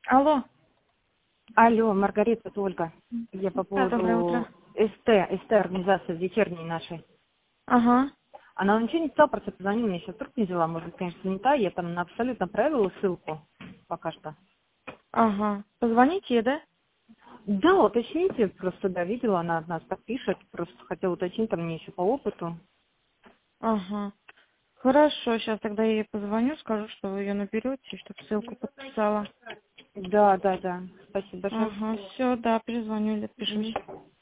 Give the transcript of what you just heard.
Алло. Алло, Маргарита, это Ольга. Я по Да, доброе утро. поводу СТ организации вечерней нашей. Ага. Она ничего не сказала, просто позвонила, мне сейчас трубку не взяла, может быть, конечно, занята, я там на абсолютно правила ссылку пока что. Ага. Позвоните ей, да? Да, уточните, просто, да, видела, она от нас подпишет, просто хотела уточнить, там мне еще по опыту. Ага. Хорошо, сейчас тогда я ей позвоню, скажу, что вы ее наберете, чтобы ссылку подписала. Да, да, да, спасибо большое. Ага, все, да, перезвоню или отпишусь. Мгм.